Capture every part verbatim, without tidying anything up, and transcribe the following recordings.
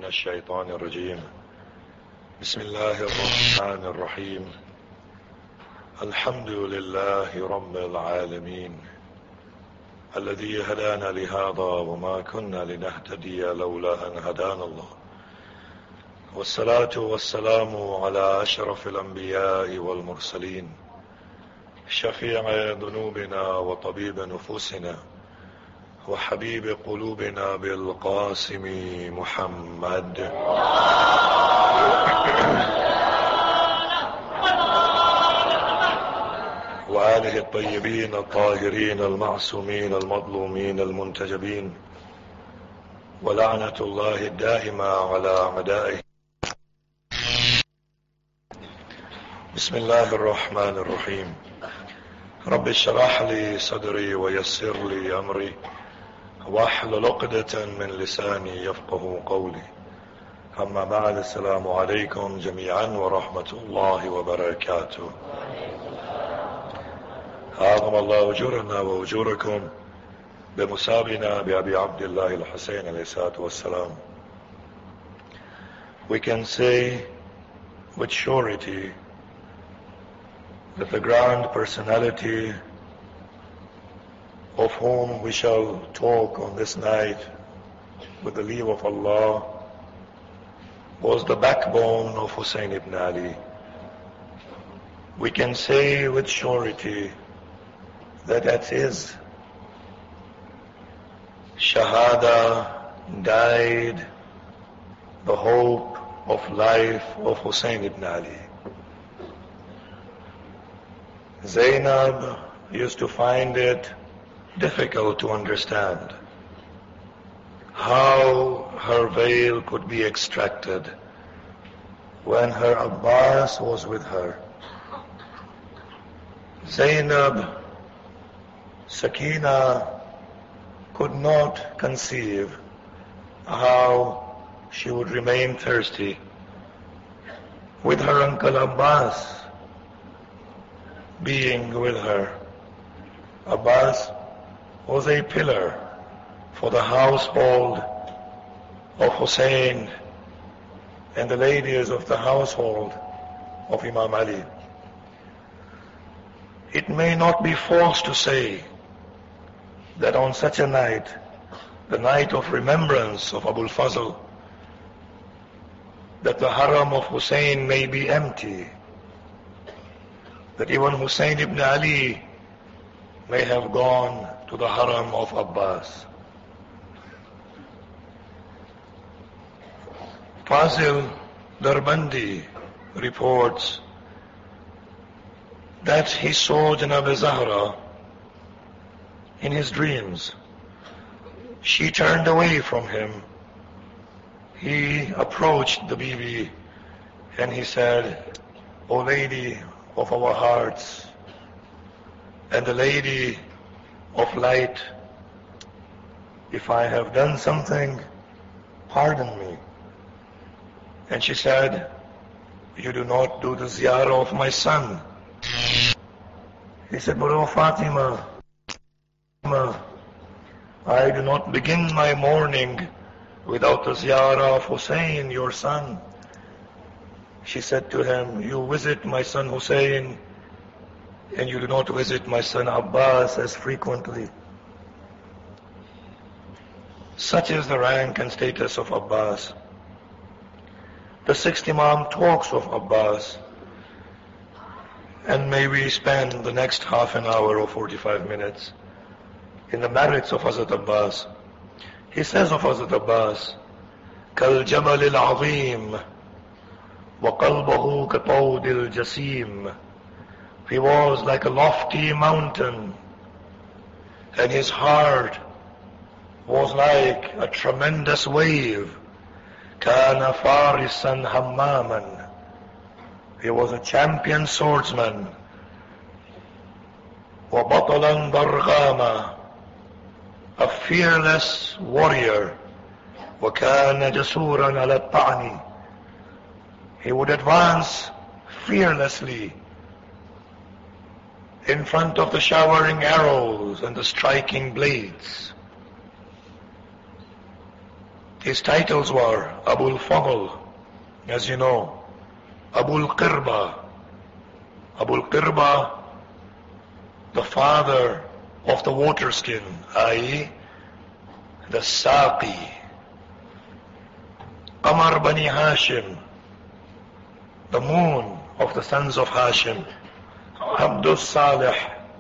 الشيطان الرجيم. بسم الله الرحمن الرحيم. الحمد لله رب العالمين الذي هدانا لهذا وما كنا لنهتدي لولا أن هدانا الله، والصلاة والسلام على أشرف الأنبياء والمرسلين شفيع ذنوبنا وطبيب نفوسنا وحبيب قلوبنا بالقاسم محمد وآله الطيبين الطاهرين المعصومين المظلومين المنتجبين، ولعنة الله الدائمة على أعدائه. بسم الله الرحمن الرحيم. رب اشرح لي صدري ويسر لي أمري واحلل عقدة من لساني يفقه قولي. أما بعد، السلام عليكم جميعا ورحمة الله وبركاته. أعظم الله أجورنا وأجوركم بمسابنا بأبي عبد الله الحسين عليه الصلاة والسلام. We can say with surety that the grand personality of whom we shall talk on this night with the leave of Allah was the backbone of Hussein ibn Ali. We can say with surety that at his Shahada died the hope of life of Hussein ibn Ali. Zainab used to find it difficult to understand how her veil could be extracted when her Abbas was with her. Zainab, Sakina could not conceive how she would remain thirsty with her uncle Abbas being with her. Abbas was a pillar for the household of Hussein and the ladies of the household of Imam Ali. It may not be false to say that on such a night, the night of remembrance of Abul Fazl, that the haram of Hussein may be empty, that even Hussein ibn Ali may have gone to the haram of Abbas. Fazil Darbandi reports that he saw Janab Zahra in his dreams. She turned away from him. He approached the Bibi and he said, "O lady of our hearts and the lady of light, if I have done something, pardon me." And she said, "You do not do the ziyarah of my son." He said, "But O Fatima, I do not begin my morning without the ziyarah of Hussein, your son." She said to him, "You visit my son Hussein and you do not visit my son Abbas as frequently." Such is the rank and status of Abbas. The sixth Imam talks of Abbas, and may we spend the next half an hour or forty-five minutes in the merits of Hazrat Abbas. He says of Hazrat Abbas, "Kal Jabal al-Azim wa qalbahu ka tawd al-Jasim." He was like a lofty mountain, and his heart was like a tremendous wave. Kana farisan hammaman. He was a champion swordsman. Wa batalan darghama. A fearless warrior. Wa kana jasuran ala ta'ni. He would advance fearlessly in front of the showering arrows and the striking blades. His titles were Abu al-Fadl, as you know, Abu al-Qirba. Abu al-Qirba, the father of the water skin, that is, the Saqi. Qamar Bani Hashim, the moon of the sons of Hashim. Abdul Salih,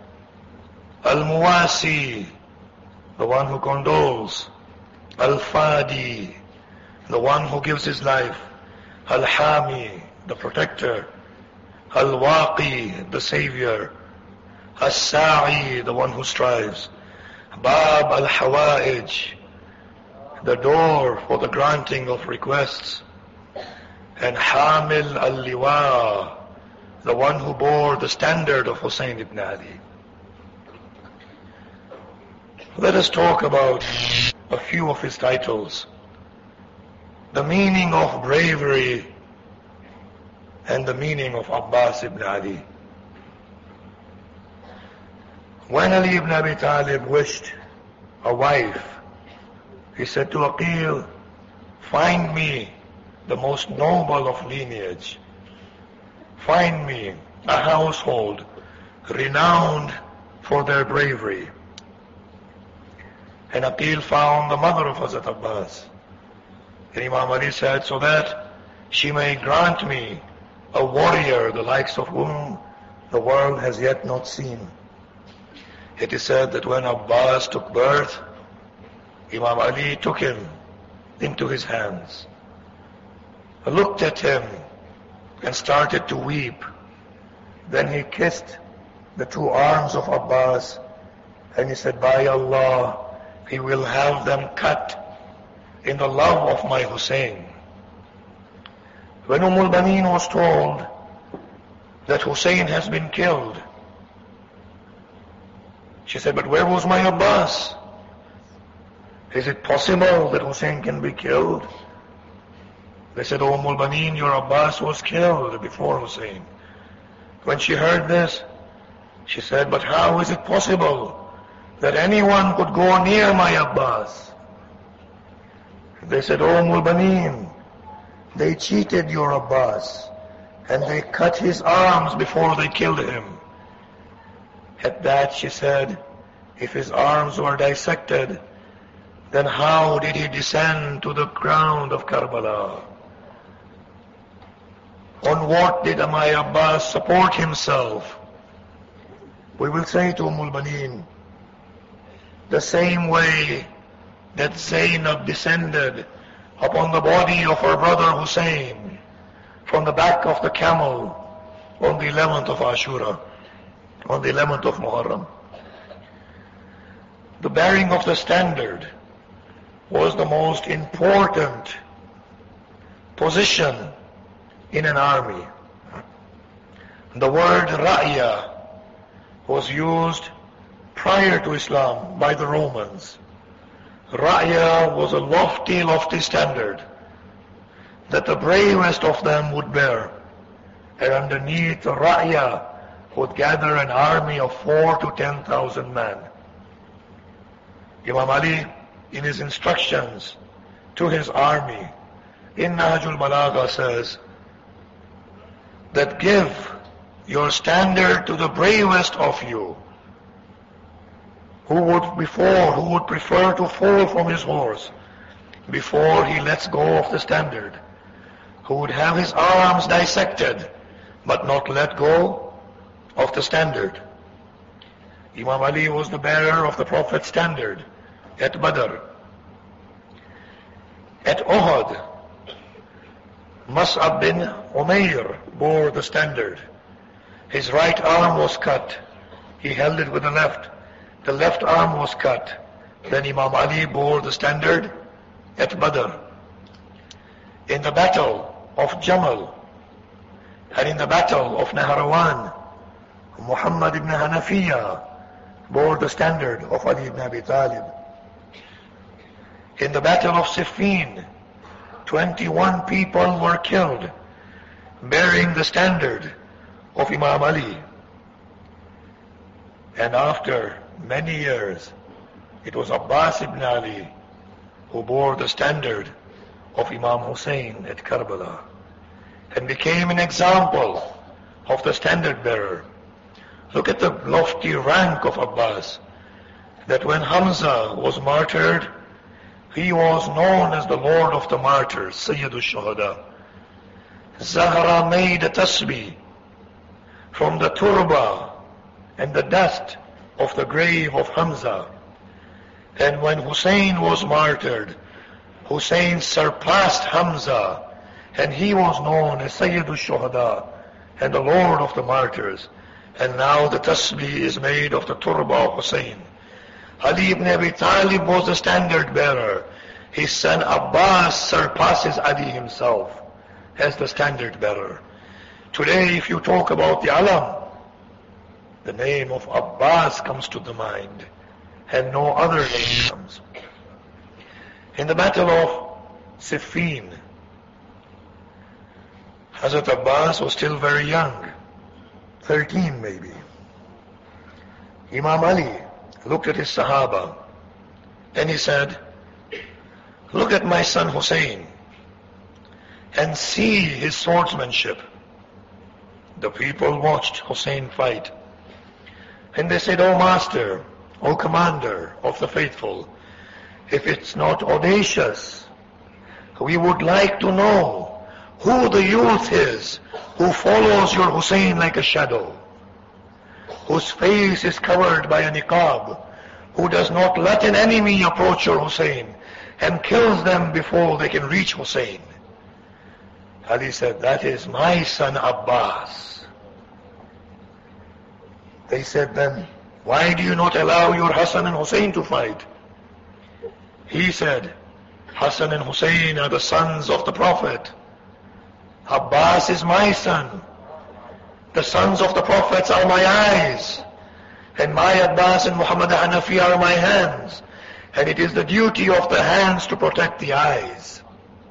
Al-Muwasi, the one who condoles. Al-Fadi, the one who gives his life. Al-Hami, the protector. Al-Waqi, the savior. As-Sa'i, the one who strives. Bab al-Hawa'ij, the door for the granting of requests. And Hamil al-Liwa, the one who bore the standard of Hussein ibn Ali. Let us talk about a few of his titles, the meaning of bravery and the meaning of Abbas ibn Ali. When Ali ibn Abi Talib wished a wife, he said to Aqil, find me the most noble of lineage. Find me a household renowned for their bravery. And Aqil found the mother of Hazrat Abbas. And Imam Ali said, so that she may grant me a warrior the likes of whom the world has yet not seen. It is said that when Abbas took birth, Imam Ali took him into his hands, looked at him and started to weep. Then he kissed the two arms of Abbas and he said, by Allah, he will have them cut in the love of my Hussein. When Umm al-Banin was told that Hussein has been killed, she said, but where was my Abbas? Is it possible that Hussein can be killed? They said, oh, Umm al-Banin, your Abbas was killed before Hussein. When she heard this, she said, but how is it possible that anyone could go near my Abbas? They said, oh, Umm al-Banin, they cheated your Abbas and they cut his arms before they killed him. At that she said, if his arms were dissected, then how did he descend to the ground of Karbala? On what did my Abbas support himself? We will say to Umm al-Banin, the same way that Zainab descended upon the body of her brother Hussein from the back of the camel on the eleventh of Ashura, on the eleventh of Muharram. The bearing of the standard was the most important position in an army. The word Ra'ya was used prior to Islam by the Romans. Ra'ya was a lofty, lofty standard that the bravest of them would bear. And underneath the Ra'ya would gather an army of four to ten thousand men. Imam Ali, in his instructions to his army, in Nahjul Balagha says that give your standard to the bravest of you, who would before, who would prefer to fall from his horse before he lets go of the standard, who would have his arms dissected but not let go of the standard. Imam Ali was the bearer of the Prophet's standard at Badr. At Uhud, Mus'ab bin Umair bore the standard. His right arm was cut. He held it with the left. The left arm was cut. Then Imam Ali bore the standard at Badr. In the battle of Jamal and in the battle of Naharawan, Muhammad ibn Hanafiya bore the standard of Ali ibn Abi Talib. In the battle of Siffin, twenty-one people were killed bearing the standard of Imam Ali. And after many years, it was Abbas ibn Ali who bore the standard of Imam Hussein at Karbala and became an example of the standard bearer. Look at the lofty rank of Abbas, that when Hamza was martyred, he was known as the Lord of the Martyrs, Sayyidul Shuhada. Zahra made a tasbih from the turba and the dust of the grave of Hamza. And when Hussein was martyred, Hussein surpassed Hamza, and he was known as Sayyidul Shuhada and the Lord of the Martyrs. And now the tasbih is made of the turba of Hussein. Ali ibn Abi Talib was the standard bearer. His son Abbas surpasses Ali himself as the standard bearer. Today, if you talk about the Alam, the name of Abbas comes to the mind, and no other name comes. In the battle of Siffin, Hazrat Abbas was still very young, thirteen maybe. Imam Ali looked at his Sahaba and he said, look at my son Hussein and see his swordsmanship. The people watched Hussein fight, and they said, O Master, O Commander of the Faithful, if it's not audacious, we would like to know who the youth is who follows your Hussein like a shadow, whose face is covered by a niqab, who does not let an enemy approach your Hussein and kills them before they can reach Hussein. Ali said, that is my son Abbas. They said then, why do you not allow your Hassan and Hussein to fight? He said, Hassan and Hussein are the sons of the Prophet. Abbas is my son. The sons of the Prophets are my eyes, and my Abbas and Muhammad Hanafi are my hands, and it is the duty of the hands to protect the eyes.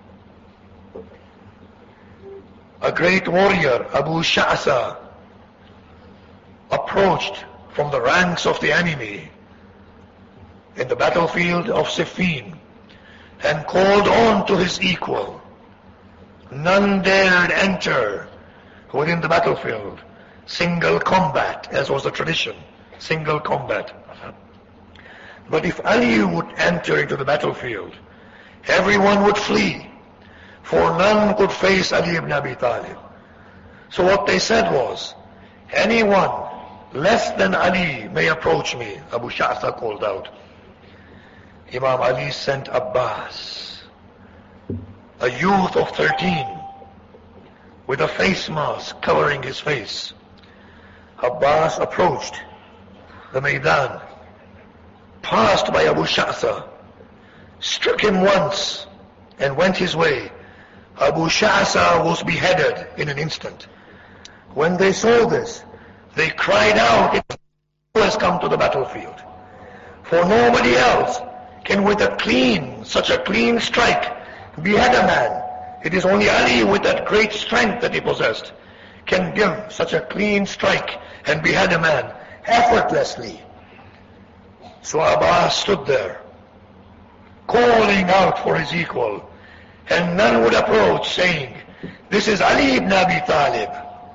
A great warrior, Abu Sha'sa, approached from the ranks of the enemy in the battlefield of Siffin and called on to his equal. None dared enter within the battlefield, single combat, as was the tradition, single combat. But if Ali would enter into the battlefield, everyone would flee, for none could face Ali ibn Abi Talib. So what they said was, anyone less than Ali may approach me, Abu Sha'sa called out. Imam Ali sent Abbas, a youth of thirteen, with a face mask covering his face. Abbas approached the Maidan, passed by Abu Sha'sa, struck him once, and went his way. Abu Sha'sa was beheaded in an instant. When they saw this, they cried out, who has come to the battlefield? For nobody else can with a clean, such a clean strike, behead a man. It is only Ali with that great strength that he possessed can give such a clean strike and behead a man effortlessly. So Abbas stood there, calling out for his equal, and none would approach, saying, this is Ali ibn Abi Talib.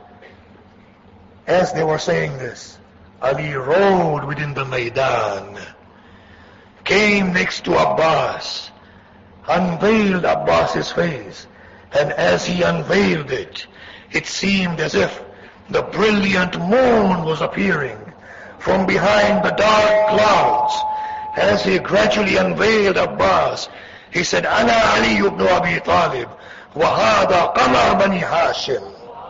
As they were saying this, Ali rode within the Maidan, came next to Abbas, unveiled Abbas's face, and as he unveiled it, it seemed as if the brilliant moon was appearing from behind the dark clouds. As he gradually unveiled Abbas, he said, Ana Ali ibn Abi Talib, wa hada qamar bani Hashim.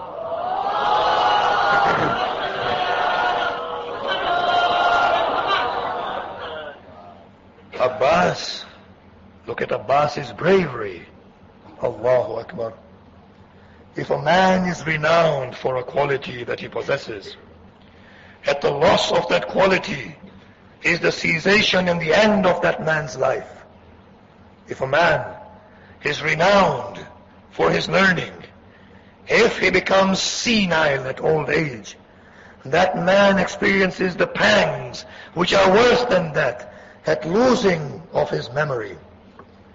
Abbas, look at Abbas's bravery. Allahu Akbar. If a man is renowned for a quality that he possesses, at the loss of that quality is the cessation and the end of that man's life. If a man is renowned for his learning, if he becomes senile at old age, that man experiences the pangs which are worse than that, at losing of his memory.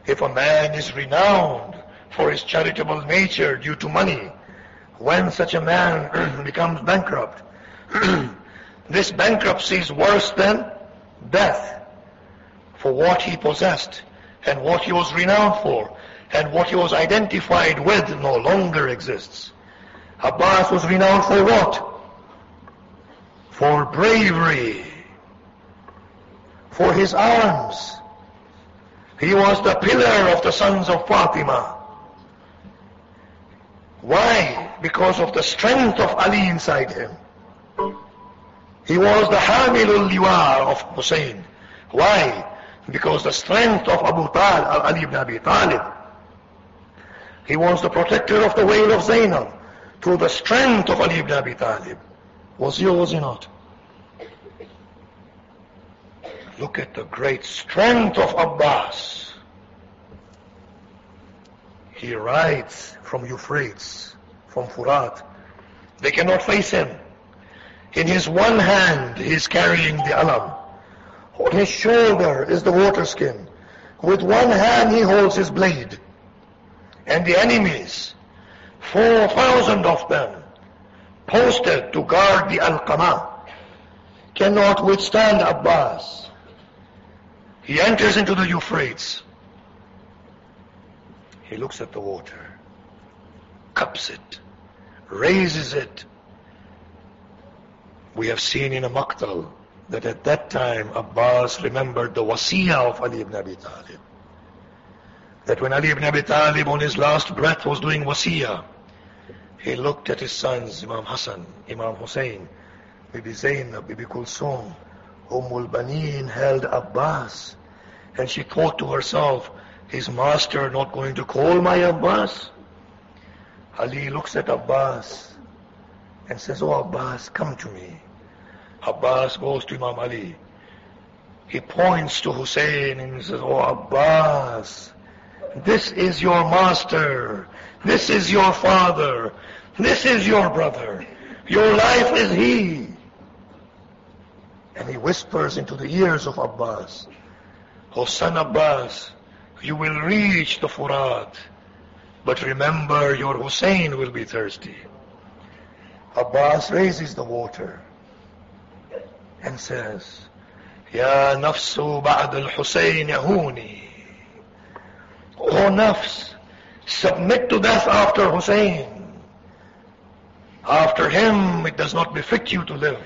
If a man is renowned for his charitable nature due to money, when such a man becomes bankrupt, this bankruptcy is worse than death. For what he possessed and what he was renowned for and what he was identified with no longer exists. Abbas was renowned for what? For bravery, for his arms. He was the pillar of the sons of Fatima. Why? Because of the strength of Ali inside him. He was the Hamilul Liwa of Hussein. Why? Because the strength of Abu Talib, Ali ibn Abi Talib. He was the protector of the veil of Zainab through the strength of Ali ibn Abi Talib. Was he or was he not? Look at the great strength of Abbas. He rides from Euphrates, from Furat. They cannot face him. In his one hand he is carrying the alam. On his shoulder is the water skin. With one hand he holds his blade. And the enemies, four thousand of them, posted to guard the Alqama, cannot withstand Abbas. He enters into the Euphrates. He looks at the water, cups it, raises it. We have seen in a maqtal that at that time Abbas remembered the wasiyah of Ali ibn Abi Talib. That when Ali ibn Abi Talib on his last breath was doing wasiyah, he looked at his sons, Imam Hassan, Imam Hussein, Bibi Zainab, Bibi Kulsum, Ummul Baneen held Abbas. And she thought to herself, his master not going to call my Abbas? Ali looks at Abbas and says, "Oh Abbas, come to me." Abbas goes to Imam Ali. He points to Hussein and says, "Oh Abbas, this is your master. This is your father. This is your brother. Your life is he." And he whispers into the ears of Abbas, "Oh son Abbas, you will reach the Furat, but remember your Hussein will be thirsty." Abbas raises the water and says, "Ya nafsu ba'd al-Husayn yahuni." "O nafs, submit to death after Hussein. After him it does not befit you to live.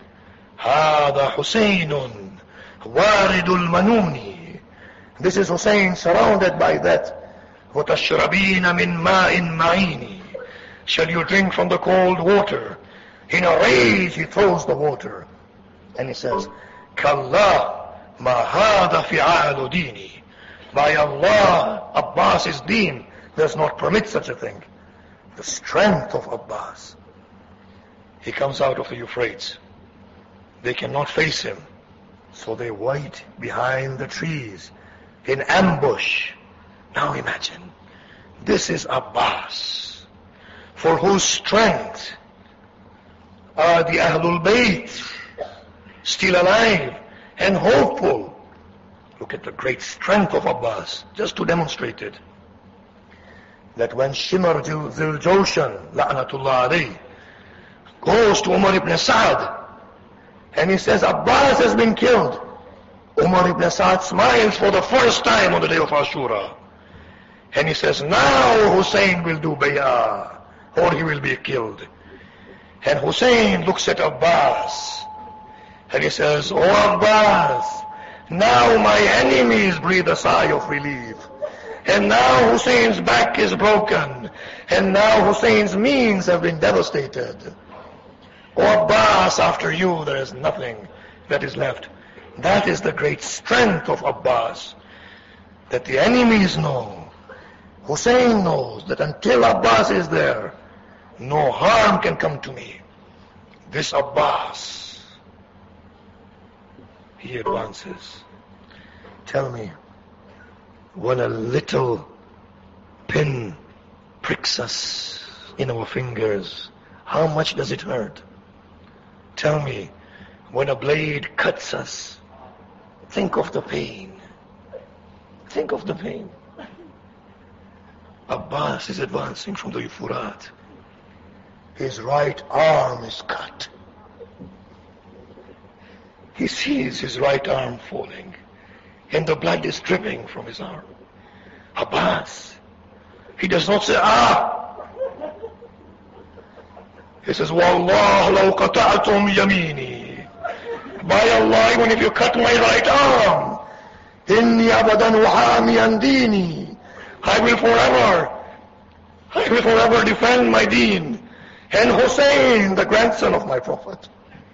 هذا حسين وارد المنون." This is Hussein surrounded by that. وَتَشْرَبِينَ مِنْ مَاءٍ مَعِينِ. Shall you drink from the cold water? In a rage he throws the water. And he says, كَاللَّهِ مَا هَذَا فِعَالُ دِينِ. By Allah, Abbas's deen does not permit such a thing. The strength of Abbas. He comes out of the Euphrates. They cannot face him. So they wait behind the trees in ambush. Now imagine, this is Abbas, for whose strength are the Ahlul Bayt still alive and hopeful. Look at the great strength of Abbas, just to demonstrate it. That when Shimr Zil Joshan, la'natullah alayh, goes to Umar ibn Sa'd, and he says, "Abbas has been killed," Umar ibn Sa'd smiles for the first time on the day of Ashura. And he says, "Now Hussein will do bay'ah, or he will be killed." And Hussein looks at Abbas, and he says, "Oh Abbas, now my enemies breathe a sigh of relief. And now Hussein's back is broken, and now Hussein's means have been devastated. Oh Abbas, after you there is nothing that is left." That is the great strength of Abbas, that the enemies know, Hussein knows that until Abbas is there, no harm can come to me. This Abbas, he advances. Tell me, when a little pin pricks us in our fingers, how much does it hurt? Tell me, when a blade cuts us, think of the pain. Think of the pain. Abbas is advancing from the Euphrat. His right arm is cut. He sees his right arm falling, and the blood is dripping from his arm. Abbas, he does not say, ah! He says, Wallah law qata'tum yamini. By Allah, even if you cut my right arm, inni abadan uhamiyan dini. I will forever, I will forever defend my deen. And Hussein, the grandson of my Prophet.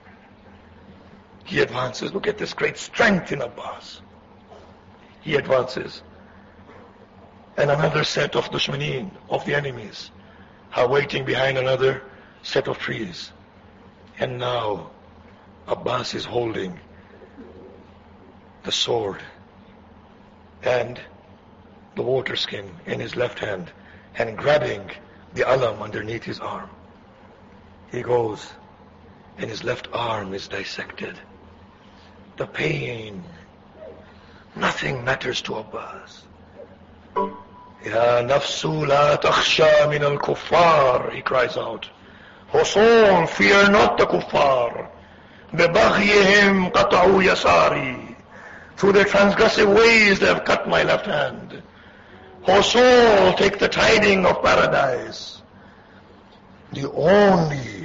He advances. Look at this great strength in Abbas. He advances. And another set of dushmanin, of the enemies, are waiting behind another set of trees. And now Abbas is holding the sword and the water skin in his left hand and grabbing the alam underneath his arm. He goes, and his left arm is dissected. The pain, nothing matters to Abbas. Ya nafsu la takhsha min al-kuffar, he cries out. O soul, fear not the kuffar. Bibaghyihim qata'u yasari. Through their transgressive ways they have cut my left hand. O soul, take the tiding of paradise. The only,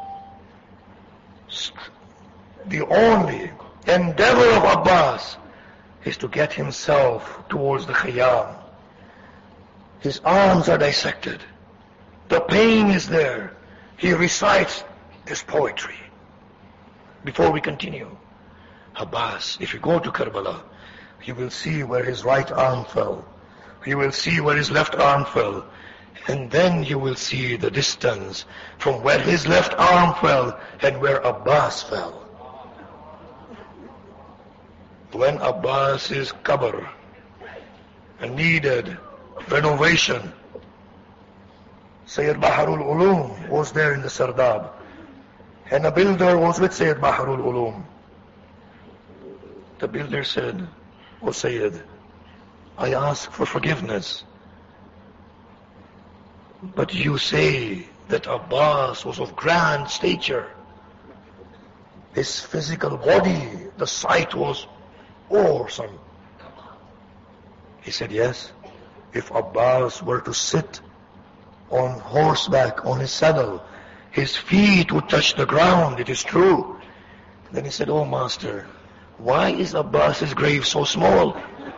the only endeavor of Abbas is to get himself towards the Khayyam. His arms are dissected. The pain is there. He recites this poetry. Before we continue, Abbas, if you go to Karbala, you will see where his right arm fell. You will see where his left arm fell. And then you will see the distance from where his left arm fell and where Abbas fell. When Abbas's qabr needed renovation, Sayyid Baharul Ulum was there in the Sardab, and a builder was with Sayyid Baharul Ulum. The builder said, O Sayyid, I ask for forgiveness. But you say that Abbas was of grand stature. His physical body, the sight was awesome. He said, yes, if Abbas were to sit on horseback, on his saddle, his feet would touch the ground, it is true. Then he said, oh master, why is Abbas's grave so small?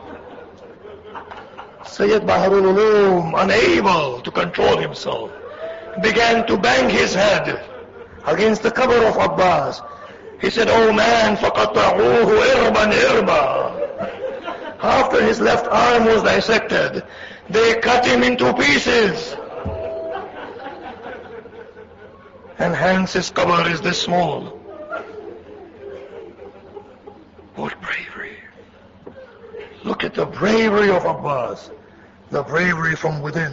Sayyid Baharul Ulum, unable to control himself, began to bang his head against the cover of Abbas. He said, oh man, فَقَطَعُوهُ إِرْبًا إِرْبًا. After his left arm was dissected, they cut him into pieces. And hence his cover is this small. What bravery. Look at the bravery of Abbas. The bravery from within.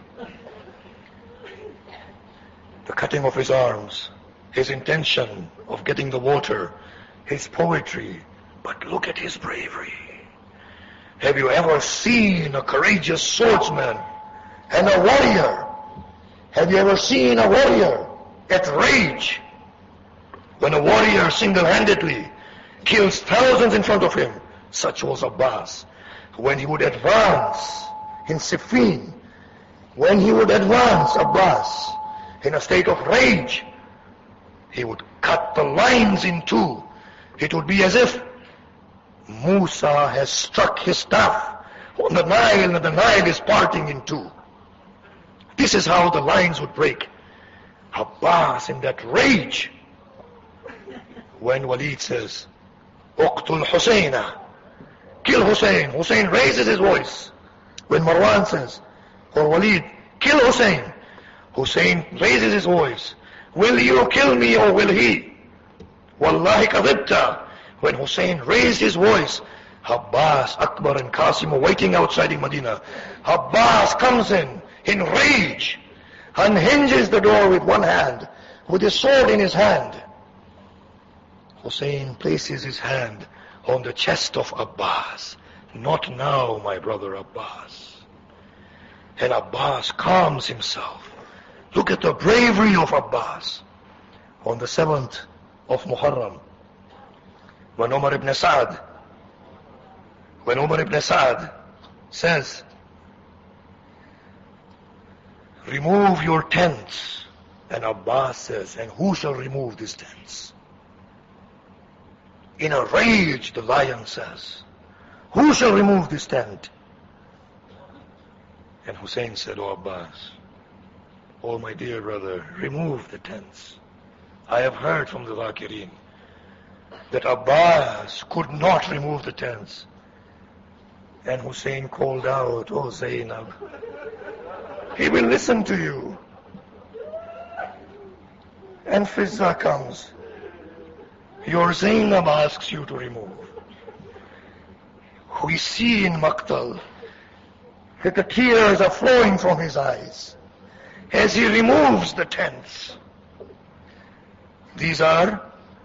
The cutting of his arms, his intention of getting the water, his poetry. But look at his bravery. Have you ever seen a courageous swordsman and a warrior? Have you ever seen a warrior at rage? When a warrior single-handedly kills thousands in front of him, such was Abbas. When he would advance in Siffin, when he would advance, Abbas, in a state of rage, he would cut the lines in two. It would be as if Musa has struck his staff on the Nile and the Nile is parting in two. This is how the lines would break. Abbas in that rage, when Walid says, Uqtul Husayna, kill Hussein. Hussein raises his voice. When Marwan says, or Walid, kill Hussein. Hussein raises his voice. Will you kill me or will he? Wallahi kadhibta. When Hussein raised his voice, Abbas, Akbar and Qasim were waiting outside in Medina. Abbas comes in, in rage, unhinges the door with one hand, with his sword in his hand. Hussein places his hand on the chest of Abbas. Not now, my brother Abbas. And Abbas calms himself. Look at the bravery of Abbas. On the seventh of Muharram, when Umar ibn Sa'd, when Umar ibn Sa'd says, remove your tents. And Abbas says, and who shall remove these tents? In a rage, the lion says, who shall remove this tent? And Hussein said, oh Abbas, oh my dear brother, remove the tents. I have heard from the Dhakirin that Abbas could not remove the tents. And Hussein called out, oh Zainab, he will listen to you. And Fizza comes. Your Zainab asks you to remove. We see in Maqtal that the tears are flowing from his eyes as he removes the tents. These are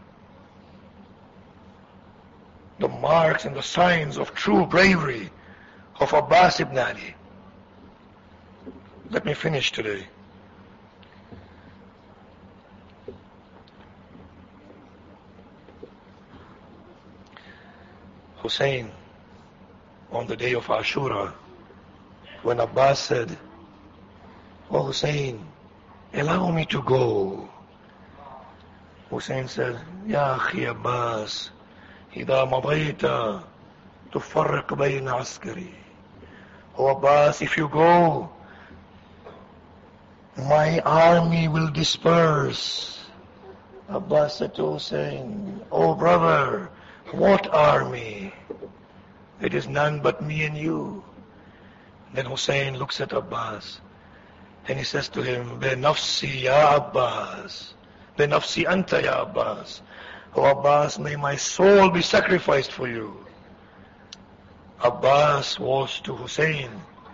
the marks and the signs of true bravery of Abbas ibn Ali. Let me finish today. Hussein, on the day of Ashura, when Abbas said, oh Hussein, allow me to go. Hussein said, Ya akhi Abbas, إذا مضيت تفرق بين عسكري. Oh Abbas, if you go, my army will disperse. Abbas said to Hussein, oh brother, what army? It is none but me and you. Then Hussein looks at Abbas and he says to him, Benafsi ya Abbas, Benafsi anta ya Abbas. Oh Abbas, may my soul be sacrificed for you. Abbas was to Hussein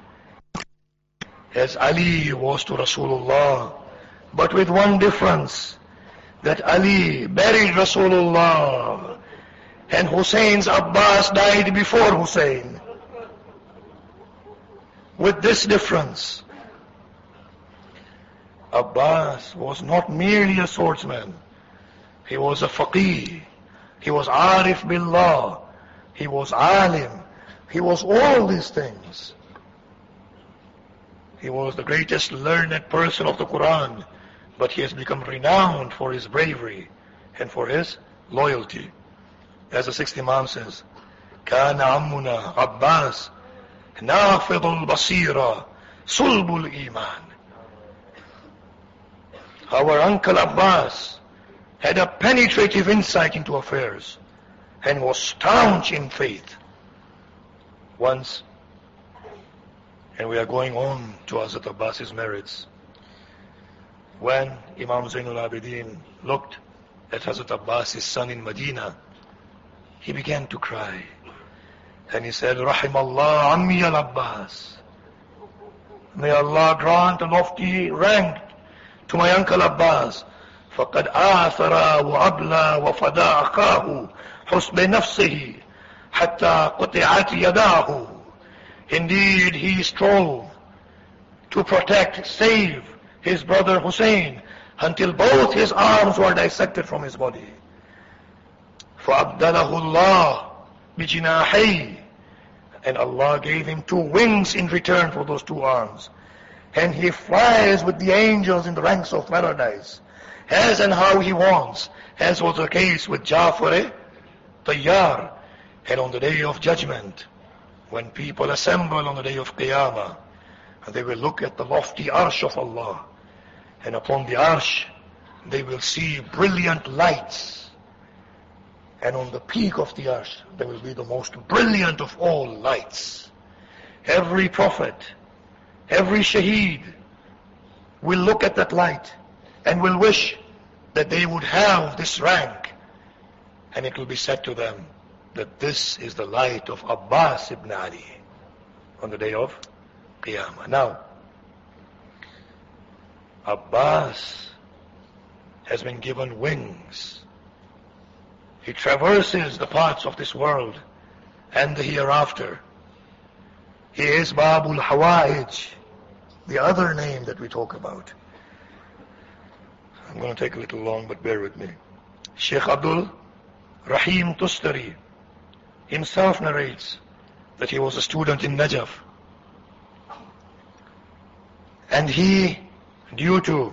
as Ali was to Rasulullah, but with one difference, that Ali buried Rasulullah and Hussein's Abbas died before Hussein. With this difference, Abbas was not merely a swordsman. He was a faqih. He was arif billah. He was alim. He was all these things. He was the greatest learned person of the Quran, but he has become renowned for his bravery and for his loyalty. As the sixth Imam says, كان عمنا عباس نافض البصيرة صلب الإيمان. Our uncle Abbas had a penetrative insight into affairs and was staunch in faith. Once, and we are going on to Hazrat Abbas's merits, when Imam Zainul Abidin looked at Hazrat Abbas's son in Medina, he began to cry. And he said, Rahimallah Ammi al-Abbas. May Allah grant a lofty rank to my uncle Abbas. فَقَدْ آثَرَ وَأَبْلَى وَفَدَى أَخَاهُ حُسْبِ نَفْسِهِ حَتَّى قُطِعَتْ يَدَاهُ. Indeed, he strove to protect, save his brother Hussein until both his arms were dissected from his body. فَأَبْدَلَهُ اللَّهُ بِجِنَاحَيْهِ. And Allah gave him two wings in return for those two arms. And he flies with the angels in the ranks of paradise, as and how he wants, as was the case with Ja'far Tayyar. And on the day of judgment, when people assemble on the day of Qiyamah, and they will look at the lofty arsh of Allah, and upon the arsh they will see brilliant lights. And on the peak of the arsh there will be the most brilliant of all lights. Every prophet, every shaheed will look at that light and will wish that they would have this rank. And it will be said to them that this is the light of Abbas ibn Ali on the day of Qiyamah. Now, Abbas has been given wings. He traverses the parts of this world and the hereafter. He is Babul Hawaij. the other name that we talk about. I'm going to take a little long, but bear with me. Sheikh Abdul Rahim Tustari himself narrates that he was a student in Najaf. And he, due to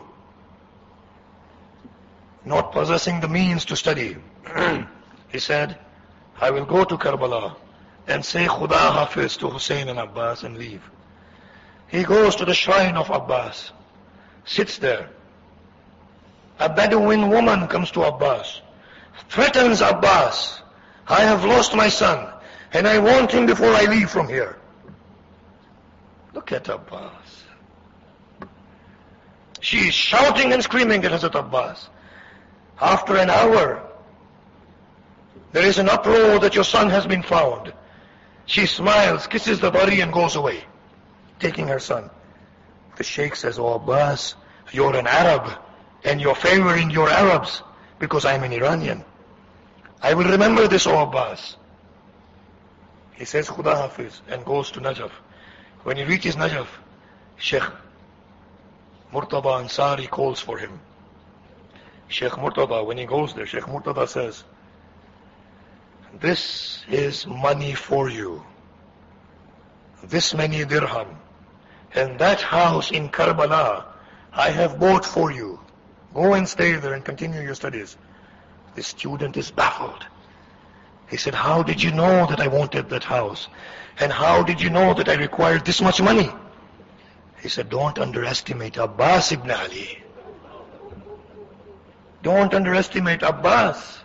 not possessing the means to study, he said, I will go to Karbala and say Khuda Hafiz to Hussein and Abbas and leave. He goes to the shrine of Abbas, sits there. A Bedouin woman comes to Abbas, threatens Abbas, I have lost my son and I want him before I leave from here. Look at Abbas. She is shouting and screaming at Hazrat Abbas. After an hour, there is an uproar that your son has been found. She smiles, kisses the body and goes away, taking her son. The Sheikh says, oh Abbas, you're an Arab and you're favoring your Arabs because I'm an Iranian. I will remember this, O Abbas. He says Khuda Hafiz and goes to Najaf. When he reaches Najaf, Sheikh Murtada Ansari calls for him. Sheikh Murtada, when he goes there, Sheikh Murtada says, this is money for you. This many dirham. And that house in Karbala, I have bought for you. Go and stay there and continue your studies. The student is baffled. He said, how did you know that I wanted that house? And how did you know that I required this much money? He said, don't underestimate Abbas ibn Ali. Don't underestimate Abbas.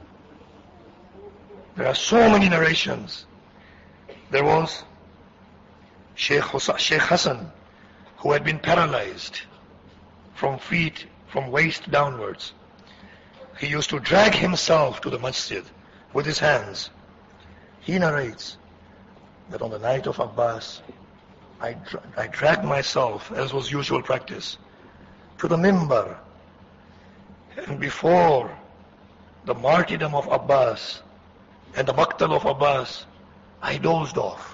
There are so many narrations. There was Sheikh, Sheikh Hassan, who had been paralyzed from feet, from waist downwards. He used to drag himself to the masjid with his hands. He narrates that on the night of Abbas, I, dra- I dragged myself, as was usual practice, to the mimbar. And before the martyrdom of Abbas and the maqtal of Abbas, I dozed off.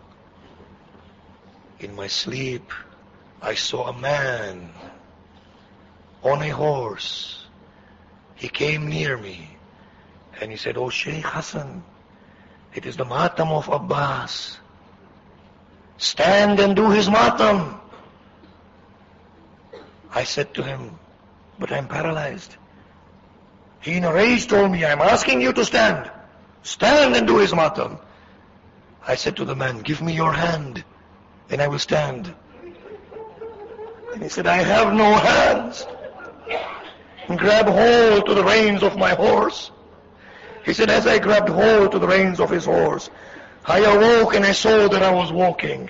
In my sleep, I saw a man on a horse. He came near me and he said, oh Shaykh Hassan, it is the matam of Abbas. Stand and do his matam. I said to him, but I'm paralyzed. He in a rage told me, I'm asking you to stand. Stand and do his matam. I said to the man, give me your hand and I will stand. And he said, I have no hands. And grab hold to the reins of my horse. He said, as I grabbed hold to the reins of his horse, I awoke and I saw that I was walking.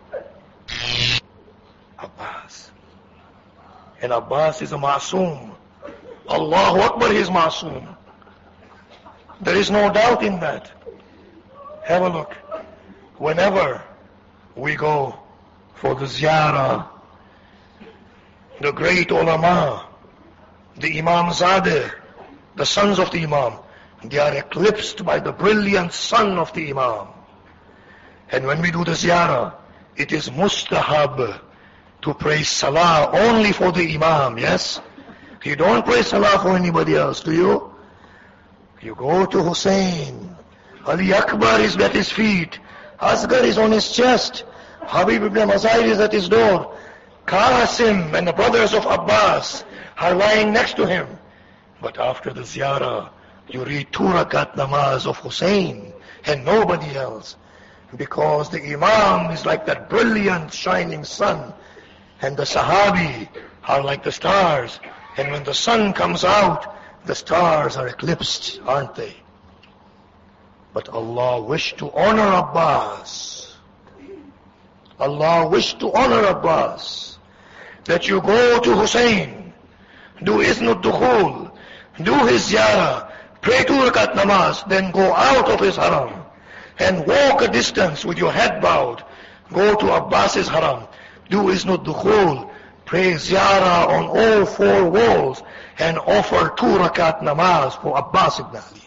Abbas. And Abbas is a Masoom. Allahu Akbar, he is Masoom. There is no doubt in that. Have a look. Whenever we go for the ziyarah, the great ulama, the Imam Zadeh, the sons of the Imam, they are eclipsed by the brilliant son of the Imam. And when we do the ziyarah, it is mustahab to pray salah only for the Imam, yes? You don't pray salah for anybody else, do you? You go to Hussein. Ali Akbar is at his feet. Asghar is on his chest. Habib ibn Mazahir is at his door. Qasim and the brothers of Abbas are lying next to him. But after the ziyarah, you read two rakat namaz of Hussein and nobody else. Because the Imam is like that brilliant shining sun. And the Sahabi are like the stars. And when the sun comes out, the stars are eclipsed, aren't they? But Allah wished to honor Abbas. Allah wished to honor Abbas. That you go to Hussein, do Iznud Dukhul, do his ziyarah, pray two rakat namaz, then go out of his haram and walk a distance with your head bowed. Go to Abbas's haram, do Iznud Dukhul, pray ziyarah on all four walls and offer two rakat namaz for Abbas ibn Ali.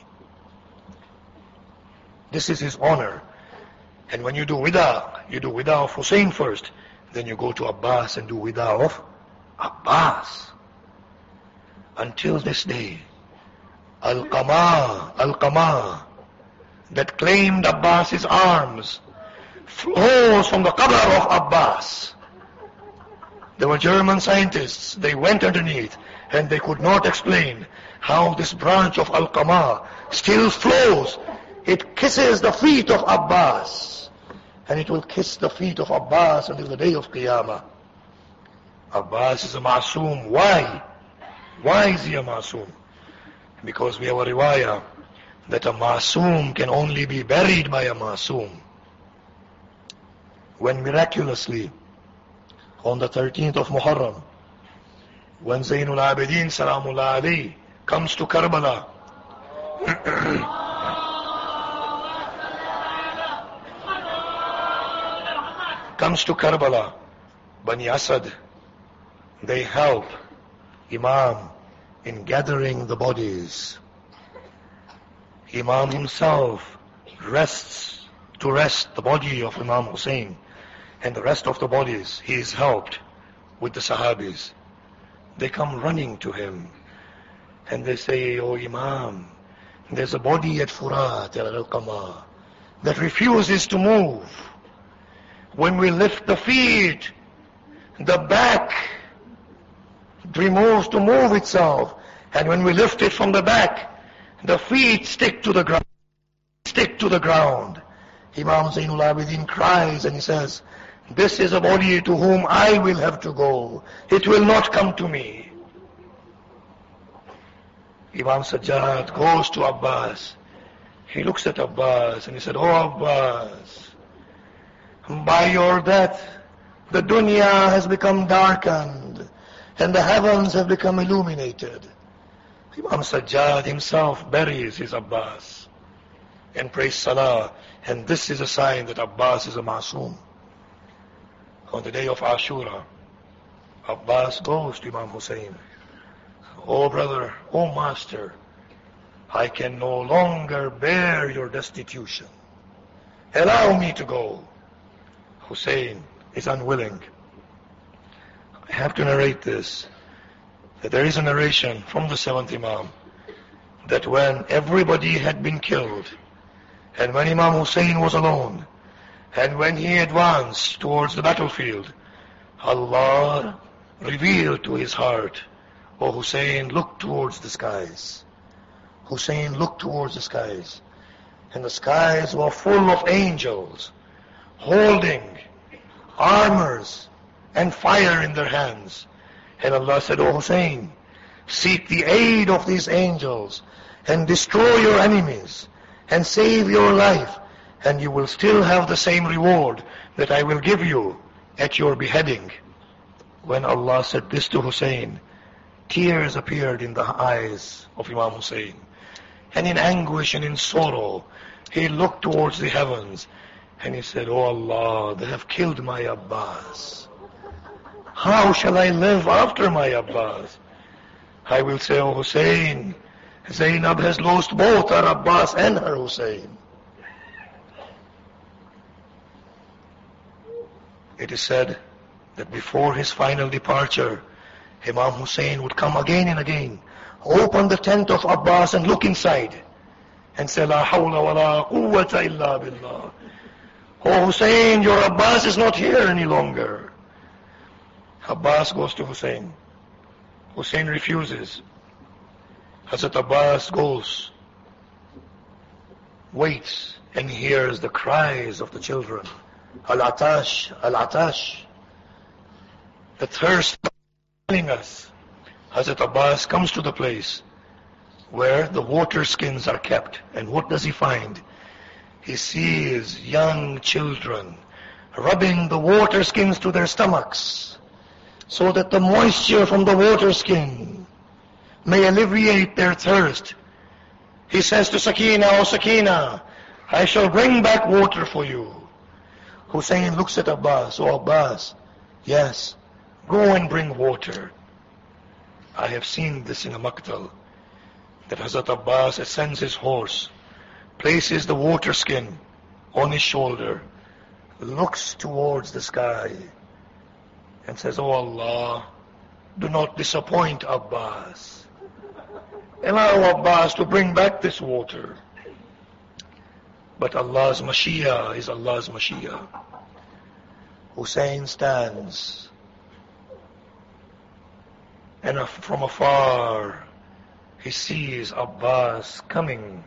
This is his honor. And when you do wida, you do wida of Hussein first, Then you go to Abbas and do wida of Abbas. Until this day, Al-Qama, Al-Qama, that claimed Abbas's arms, flows from the qabr of Abbas. There were German scientists, they went underneath, and they could not explain how this branch of Al-Qama still flows. It kisses the feet of Abbas, and it will kiss the feet of Abbas until the day of Qiyamah. Abbas is a ma'soom. Why? Why is he a ma'soom? Because we have a riwayah that a ma'soom can only be buried by a ma'soom. When miraculously, on the thirteenth of Muharram, when Zainul Abidin Salamullah alayhi comes to Karbala, comes to Karbala, Bani Asad, they help Imam in gathering the bodies. Imam himself rests to rest the body of Imam Hussein, and the rest of the bodies he is helped with the Sahabis. They come running to him and they say, "Oh Imam, there's a body at Furat al-Qama that refuses to move. When we lift the feet, the back removes to move itself, and when we lift it from the back, the feet stick to the ground. Stick to the ground." Imam Zainul Abidin cries and he says, "This is a body to whom I will have to go. It will not come to me." Imam Sajjad goes to Abbas. He looks at Abbas and he said, "Oh Abbas, by your death, the dunya has become darkened and the heavens have become illuminated." Imam Sajjad himself buries his Abbas and prays Salah, and this is a sign that Abbas is a ma'soom. On the day of Ashura, Abbas goes to Imam Hussein. "Oh brother, oh master, I can no longer bear your destitution. Allow me to go." Hussein is unwilling. I have to narrate this, that there is a narration from the seventh Imam, that when everybody had been killed, and when Imam Hussein was alone, and when he advanced towards the battlefield, Allah revealed to his heart, "Oh Hussein, look towards the skies." Hussein looked towards the skies, and the skies were full of angels, holding armors and fire in their hands. And Allah said, "Oh Hussein, seek the aid of these angels, and destroy your enemies, and save your life, and you will still have the same reward that I will give you at your beheading." When Allah said this to Hussein, tears appeared in the eyes of Imam Hussein, and in anguish and in sorrow, he looked towards the heavens, and he said, "Oh Allah, they have killed my Abbas. How shall I live after my Abbas?" I will say, "Oh Hussein, Zainab has lost both her Abbas and her Hussein." It is said that before his final departure, Imam Hussein would come again and again, open the tent of Abbas and look inside, and say, "La hawla wa la quwwata illa billah." "Oh Hussein, your Abbas is not here any longer." Abbas goes to Hussein. Hussein refuses. Hazrat Abbas goes, waits, and hears the cries of the children. Al-Atash, Al-Atash. The thirst killing us. Hazrat Abbas comes to the place where the water skins are kept, and what does he find? He sees young children rubbing the water skins to their stomachs, so that the moisture from the water skin may alleviate their thirst. He says to Sakina, "Oh Sakina, I shall bring back water for you." Hussein looks at Abbas. "Oh Abbas, yes, go and bring water." I have seen this in a Maktal, that Hazrat Abbas ascends his horse, places the water skin on his shoulder, looks towards the sky, and says, "Oh Allah, do not disappoint Abbas. Allow Abbas to bring back this water." But Allah's Mashiach is Allah's Mashiach. Hussein stands, and from afar he sees Abbas coming.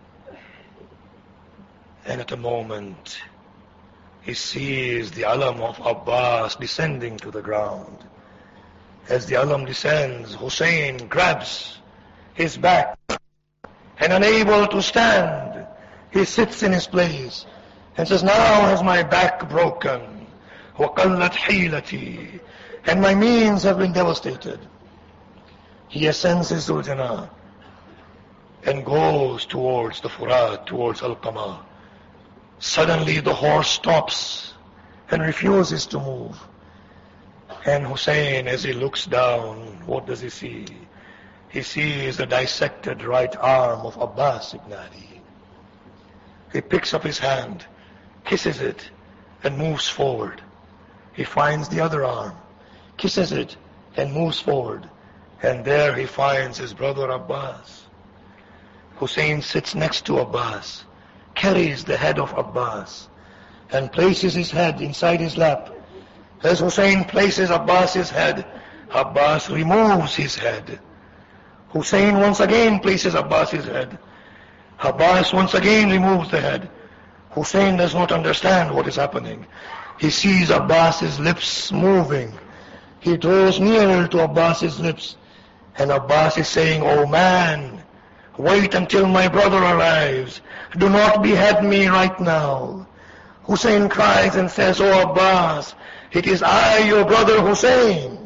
And at a moment he sees the alam of Abbas descending to the ground. As the alam descends, Hussein grabs his back, and unable to stand, he sits in his place and says, "Now has my back broken, وَقَلَّتْ حِيلَتِي, and my means have been devastated." He ascends his Zuljanah and goes towards the Furat, towards Al-Qama. Suddenly the horse stops and refuses to move. And Hussein, as he looks down, what does he see? He sees the dissected right arm of Abbas ibn Ali. He picks up his hand, kisses it, and moves forward. He finds the other arm, kisses it, and moves forward. And there he finds his brother Abbas. Hussein sits next to Abbas, carries the head of Abbas, and places his head inside his lap. As Hussein places Abbas's head, Abbas removes his head. Hussein once again places Abbas's head. Abbas once again removes the head. Hussein does not understand what is happening. He sees Abbas's lips moving. He draws nearer to Abbas's lips, and Abbas is saying, "Oh man, wait until my brother arrives. Do not behead me right now." Hussein cries and says, "Oh Abbas, it is I, your brother Hussein."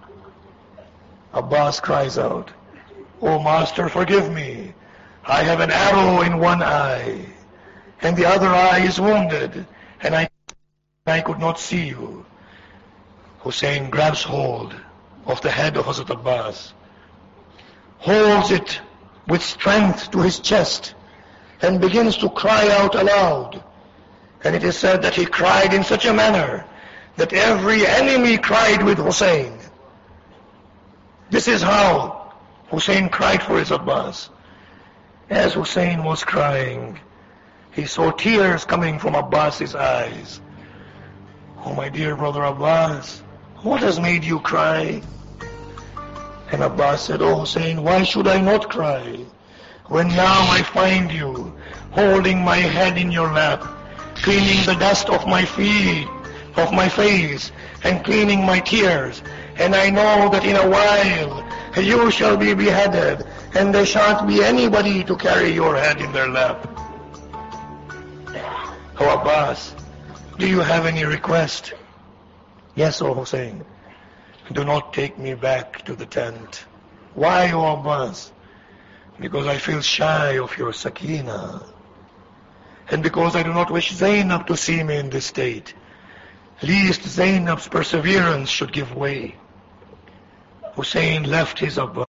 Abbas cries out, "Oh master, forgive me. I have an arrow in one eye, and the other eye is wounded, and I, I could not see you." Hussein grabs hold of the head of Hazrat Abbas, holds it with strength to his chest, and begins to cry out aloud. And it is said that he cried in such a manner that every enemy cried with Hussein. This is how Hussein cried for his Abbas. As Hussein was crying, he saw tears coming from Abbas's eyes. "Oh my dear brother Abbas, what has made you cry?" And Abbas said, "Oh Hussein, why should I not cry, when now I find you holding my head in your lap, cleaning the dust off my feet, of my face, and cleaning my tears, and I know that in a while you shall be beheaded, and there shan't be anybody to carry your head in their lap." "Oh Abbas, do you have any request?" "Yes, O Hussein. Do not take me back to the tent." "Why, O Abbas?" "Because I feel shy of your sakina, and because I do not wish Zainab to see me in this state, lest Zainab's perseverance should give way." Hussein left his Abbas